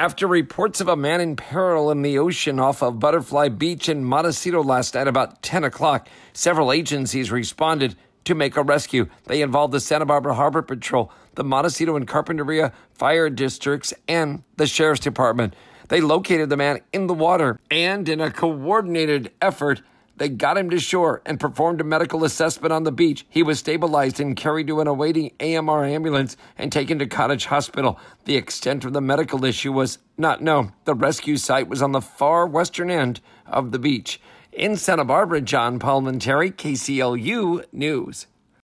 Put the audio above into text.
After reports of a man in peril in the ocean off of Butterfly Beach in Montecito last night about 10 o'clock, several agencies responded to make a rescue. They involved the Santa Barbara Harbor Patrol, the Montecito and Carpinteria fire districts, and the Sheriff's Department. They located the man in the water, and in a coordinated effort, they got him to shore and performed a medical assessment on the beach. He was stabilized and carried to an awaiting AMR ambulance and taken to Cottage Hospital. The extent of the medical issue was not known. The rescue site was on the far western end of the beach. In Santa Barbara, John Parliamentary, KCLU News.